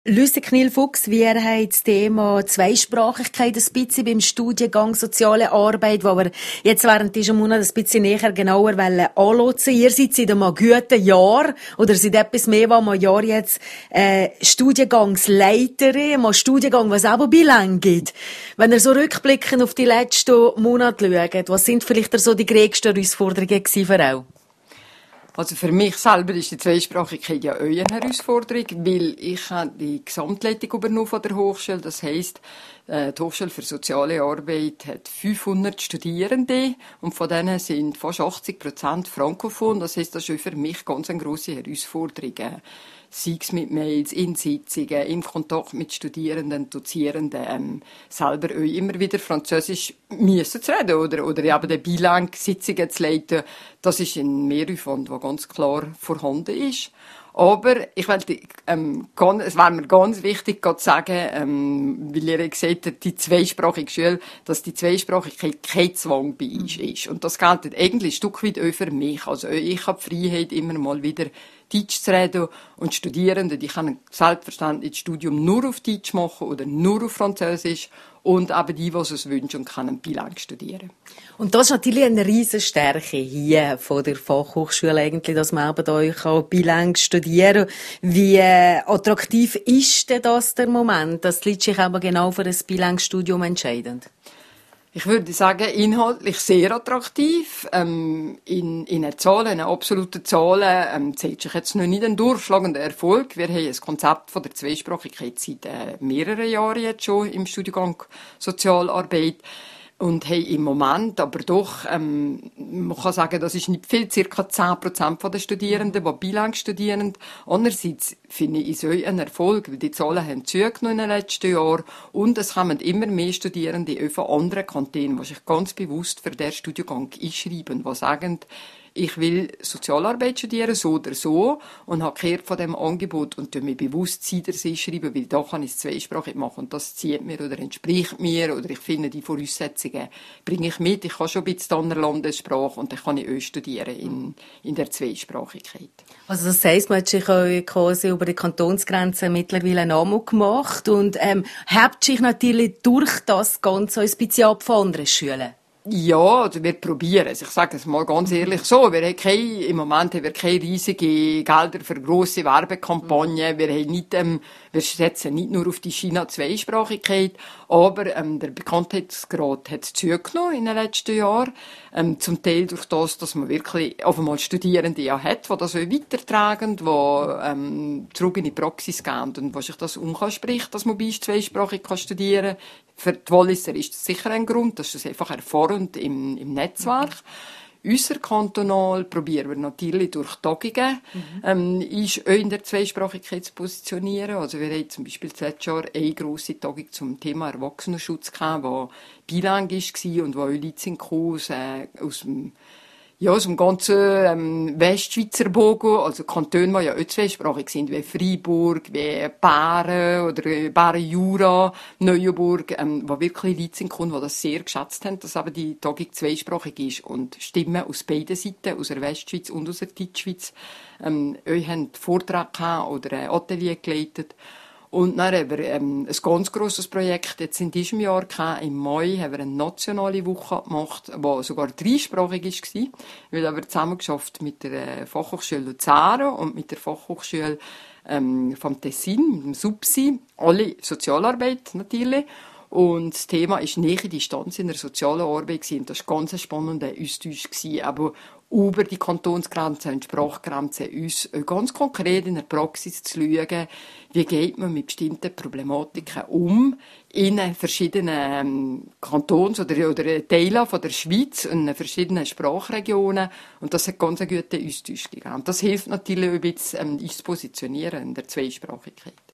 Lucy Knill-Fuchs, wir haben das Thema Zweisprachigkeit ein bisschen beim Studiengang Soziale Arbeit, wo wir jetzt während diesem Monat ein bisschen näher genauer anschauen wollen. Ihr seid seit einem guten Jahr oder seit etwas mehr als einem Jahr jetzt Studiengangsleiterin, ein Studiengang, was auch bilang gibt. Wenn ihr so rückblickend auf die letzten Monate schaut, was sind vielleicht so die größten Herausforderungen für auch? Also für mich selber ist die Zweisprachigkeit ja auch eine Herausforderung, weil ich habe die Gesamtleitung übernommen von der Hochschule. Das heisst, die Hochschule für Soziale Arbeit hat 500 Studierende und von denen sind fast 80% frankophon. Das heisst, das ist für mich ganz eine grosse Herausforderung. Sei es mit Mails, in Sitzungen, im Kontakt mit Studierenden, Dozierenden, selber auch immer wieder Französisch müssen zu reden oder eben die Bilang-Sitzungen zu leiten. Das ist ein Mehraufwand, der ganz klar vorhanden ist. Aber ich wollte, es wäre mir ganz wichtig, zu sagen, weil ihr gesagt habt, die zweisprachige Schule, dass die Zweisprachigkeit kein Zwang bei uns ist. Und das gilt eigentlich ein Stück weit auch für mich. Also ich habe die Freiheit, immer mal wieder Deutsch zu reden. Und Studierende, die können selbstverständlich das Studium nur auf Deutsch machen oder nur auf Französisch. Und eben die es wünschen, können bilang studieren. Und das ist natürlich eine riesen Stärke hier von der Fachhochschule eigentlich, dass man eben euch bilang studieren kann. Wie attraktiv ist denn das der Moment, dass die Leute sich eben genau für ein Bilang-Studium entscheiden? Ich würde sagen, inhaltlich sehr attraktiv. In Zahlen, in absoluten Zahlen, zählt sich jetzt noch nicht ein durchschlagender Erfolg. Wir haben ein Konzept von der Zweisprachigkeit seit mehreren Jahren jetzt schon im Studiengang Sozialarbeit. Und haben im Moment aber doch, man kann sagen, das ist nicht viel, circa 10% der Studierenden, die bilang studieren. Andererseits finde ich so ein Erfolg, weil die Zahlen haben zugenommen in den letzten Jahren und es kommen immer mehr Studierende von anderen Kantonen, die sich ganz bewusst für diesen Studiengang einschreiben, die sagen, ich will Sozialarbeit studieren, so oder so, und habe gehört von diesem Angebot und mir bewusst Zider schreiben, weil da kann ich es zweisprachig machen und das zieht mir oder entspricht mir oder ich finde, die Voraussetzungen bringe ich mit. Ich kann schon ein bisschen andere Landessprache und dann kann ich auch studieren in der Zweisprachigkeit. Also das heisst, man hat sich quasi über die Kantonsgrenze mittlerweile einen Namen gemacht und hebt sich natürlich durch das Ganze ein bisschen ab von anderen Schulen. Ja, also wir probieren es. Ich sage es mal ganz ehrlich so. Im Moment haben wir keine riesigen Gelder für grosse Werbekampagnen. Wir haben nicht, wir setzen nicht nur auf die China-Zweisprachigkeit, aber der Bekanntheitsgrad hat zugenommen in den letzten Jahren. Zum Teil durch das, dass man wirklich auf einmal Studierende ja hat, die das weitertragen, die zurück in die Praxis gehen und wo sich das umspricht, dass man zweisprachig studieren kann. Für die Walliser ist das sicher ein Grund, das ist einfach erfahrend im Netzwerk. Kantonal probieren wir natürlich durch Tagungen, ist auch in der Zweisprachigkeit zu positionieren. Also wir haben zum Beispiel letztes Jahr eine grosse Tagung zum Thema Erwachsenenschutz gehabt, die bilang war und wo auch Leute aus dem ganzen Westschweizer Bogen, also Kantone, die ja auch zweisprachig sind, wie Freiburg, wie Bären oder Bären-Jura, Neuenburg, wo wirklich Leute sind, die das sehr geschätzt haben, dass aber die Tagung zweisprachig ist und Stimmen aus beiden Seiten, aus der Westschweiz und aus der Deutschschweiz, euch haben Vortrag gehabt oder ein Atelier geleitet. Und dann haben wir ein ganz grosses Projekt jetzt in diesem Jahr gehabt. Im Mai haben wir eine nationale Woche gemacht, die sogar dreisprachig war. Wir haben aber zusammengeschafft mit der Fachhochschule Luzern und mit der Fachhochschule vom Tessin, mit dem SUPSI. Alle Sozialarbeit natürlich. Und das Thema ist nähe Distanz in der sozialen Arbeit gewesen. Das war ganz ein spannender Austausch gewesen. Aber über die Kantonsgrenzen und Sprachgrenzen uns ganz konkret in der Praxis zu schauen, wie geht man mit bestimmten Problematiken um in verschiedenen Kantons oder Teilen von der Schweiz, in verschiedenen Sprachregionen. Und das hat ganz einen guten Austausch gegeben. Das hilft natürlich ein bisschen, uns zu positionieren in der Zweisprachigkeit.